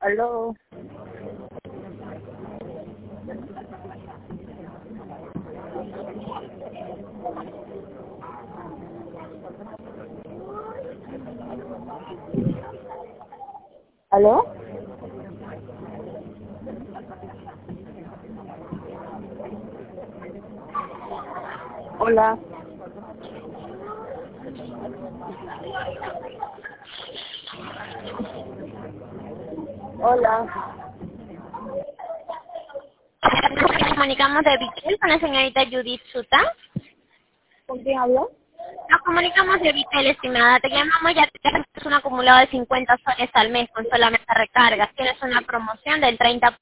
Aló. ¿Aló? Hola. Hola. Nos comunicamos de Vitel con la señorita Judith Suta. ¿Con quién hablo? Nos comunicamos de Vitel, estimada. Te llamamos ya que tienes un acumulado de 50 soles al mes con solamente recargas. Tienes una promoción del 30%.